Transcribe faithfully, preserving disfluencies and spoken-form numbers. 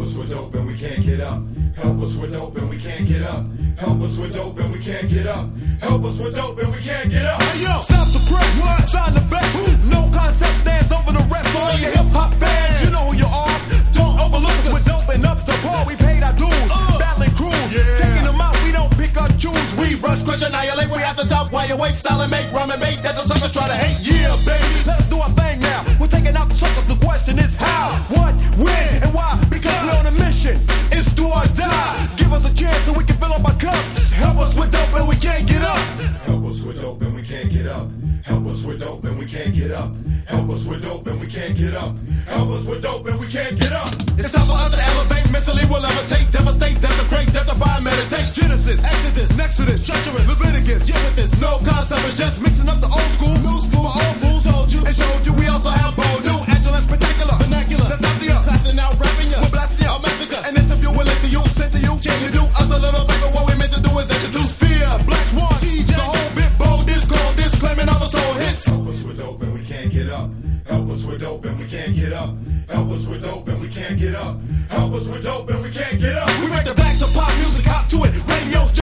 us with dope and we can't get up. Help us with dope and we can't get up. Help us with dope and we can't get up. Help us with dope and we can't get up. Hey yo, stop the press, what? Sign the best. Ooh. No concept stands over the rest. All your hip hop fans, you know who you are. Don't overlook us. We're doping up the ball. We paid our dues, uh. battling crews, yeah. taking them out. We don't pick or choose. We rush, crush, annihilate. We at the top while you wait, style and make, rhyme and bait. That the suckers try to hate. Yeah, baby, let us do our thing now. We're taking out the suckers. The question is how, what, when, and why? Because we're on a mission. It's do or die. Give us a chance so we can fill up our cups. Help us with dope and we can't get up. Help us with dope and we can't get up. Help us with dope and we can't get up. Help us with dope and we can't get up. Help us with dope and we can't get up. It's time for us to elevate. Mentally we'll levitate, devastate, desecrate, testify, meditate. Genesis, Exodus, Nexodus, treacherous, Leviticus. Yeah, with this no concept, it's just mixing up the old school, new school. My old fools told you and showed you. We also have bold, new, agile, and spectacular, vernacular. That's after you, classing out, rapping you. We're blasting you, a massacre. And if you're willing to you, sent to you, can you do us a little favor? What we meant to do is introduce fear, Black Swan, T J, the whole bit bold, this called this, claiming all the soul hits. Help us with dope and we can't get up. Help us with dope and we can't get up. Help us with dope and we can't get up. Help us with dope and we can't get up.